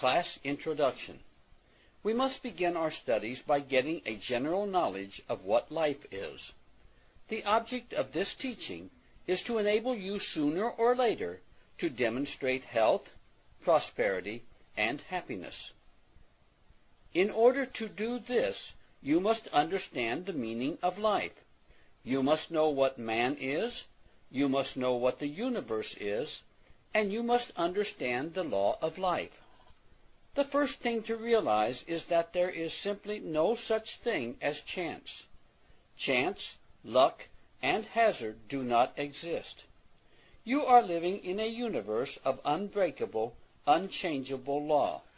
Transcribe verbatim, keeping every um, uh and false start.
Class Introduction. We must begin our studies by getting a general knowledge of what life is. The object of this teaching is to enable you sooner or later to demonstrate health, prosperity, and happiness. In order to do this, you must understand the meaning of life. You must know what man is, you must know what the universe is, and you must understand the law of life. The first thing to realize is that there is simply no such thing as chance. Chance, luck, and hazard do not exist. You are living in a universe of unbreakable, unchangeable law.